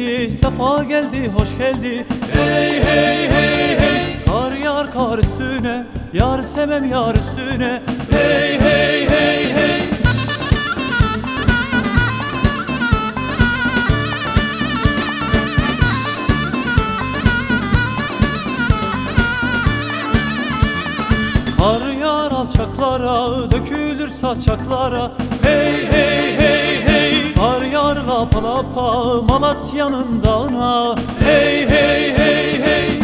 geldi, safa geldi, hoş geldi. Hey hey hey hey, kar yağar kar üstüne, yar sevmem yar üstüne. Hey hey hey hey. Kar yağar alçaklara, dökülür saçaklara. Hey hey hey hey, kar yağar lapa lapa, Malatya'nın dağına. Hey hey hey hey.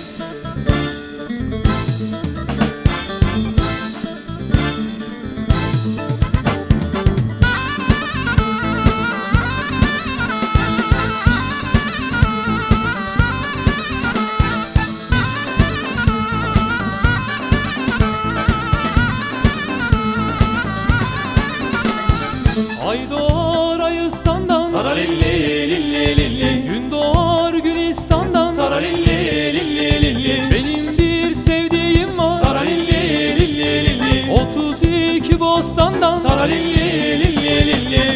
Ay doğar Ayıstan'dan, saralilli lilli lilli. Gün doğar Gülistan'dan, saralilli lilli lilli. Benim bir sevdiğim var, saralilli lilli lilli. 32 bostandan, saralilli lilli lilli.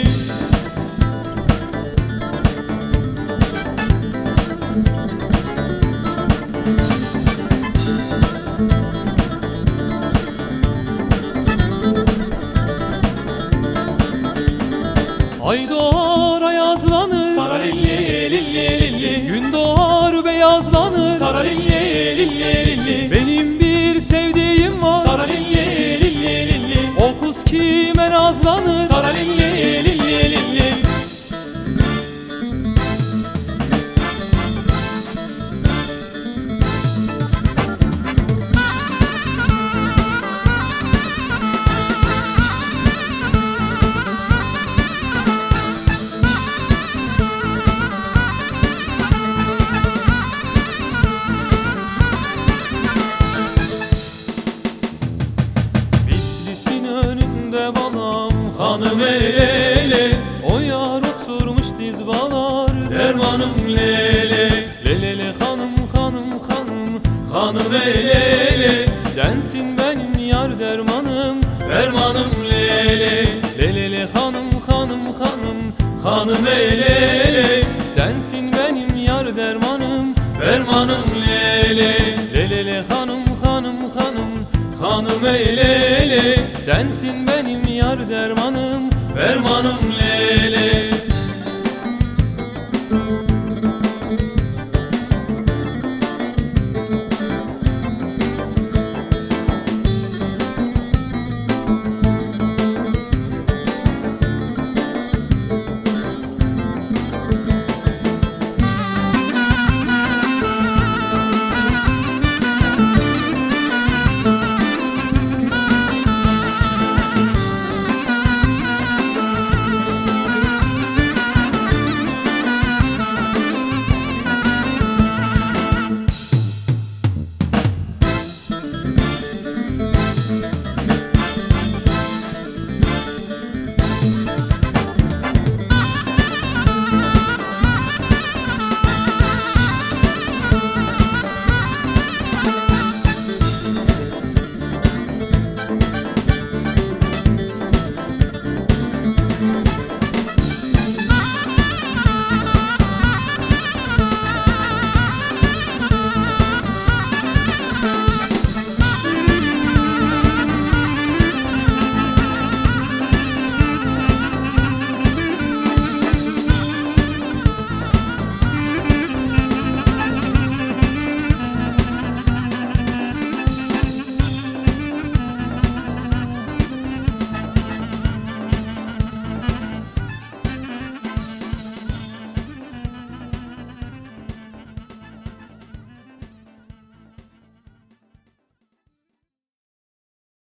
Ay doğar ayazlanır, saralilli lilli lilli. Gün doğar beyazlanır, saralilli lilli lilli. Benim bir sevdiğim var, saralilli lilli lilli. O kız kime nazlanır, saralilli lilli lilli. Hanım ele, o yar oturmuş diz bağlar, dermanım lele. Lelele hanım hanım hanım, hanım ele, sensin benim yar dermanım, fermanım lele. Lelele hanım hanım hanım, hanım ele, sensin benim yar dermanım, fermanım lele. Lelele hanım hanım hanım, hanım eylele, sensin benim yar dermanım, fermanım lele.